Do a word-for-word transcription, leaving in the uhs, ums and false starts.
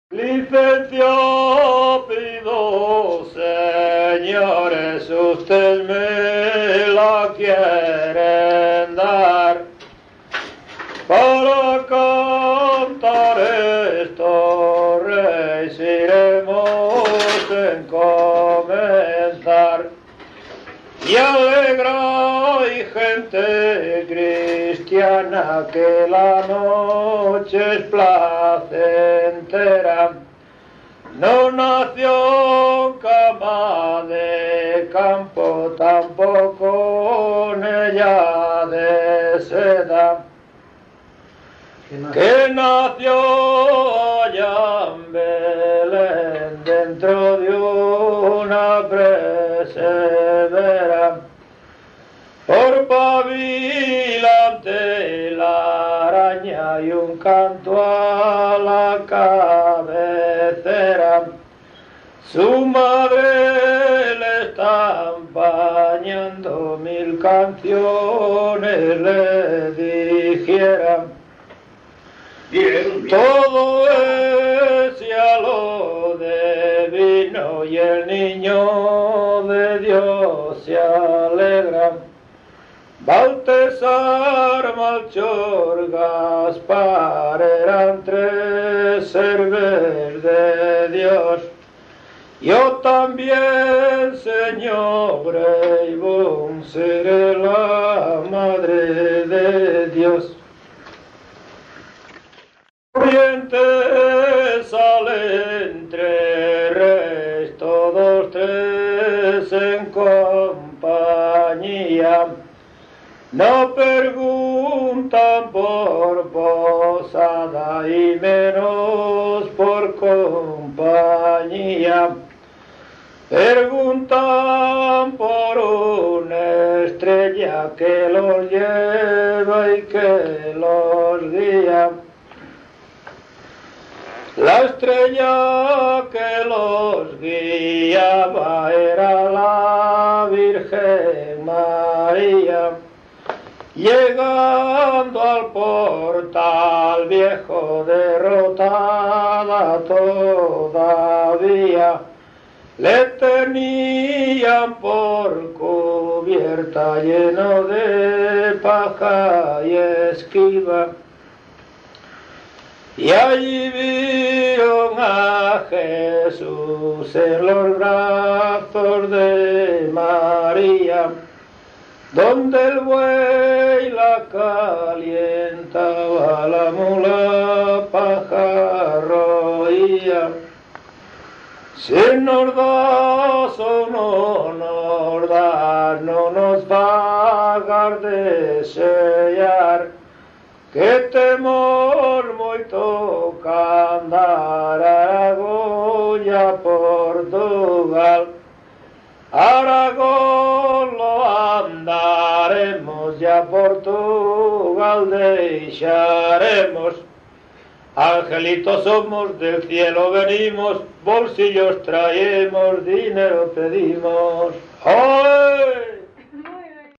Licencia pido, señores, ustedes me la quieren dar para cantar estos reyes iremos en comenzar y alegra y gente cristiana que la noche es placentera. No nació cama de campo, tampoco en ella de seda, que nació allá en Belén dentro de una persevera. Por pavilante la araña y un canto a la cabecera. Su madre le está empañando mil canciones, le dijera. Bien, bien. Todo es cielo de vino y el niño de Dios se alegra. Baltasar, Melchor, Gaspar eran tres seres de Dios. Yo también, Señor Breibón, seré la madre de Dios. Corriente sale entre reyes, todos tres en compañía. No preguntan por posada y menos por compañía. Preguntan por una estrella que los lleva y que los guía. La estrella que los guiaba era la Virgen María. Llegando al portal viejo, derrotada todavía, le tenían por cubierta lleno de paja y esquiva. Y allí vieron a Jesús en los brazos de María, donde el buey la calientaba, la mula paja roía. Si nos das o no nos das, no nos va a desear, que temor moito andar Aragón y a Portugal. Aragón lo andaremos, ya Portugal dejaremos. Angelitos somos, del cielo venimos, bolsillos traemos, dinero pedimos. ¡Ay!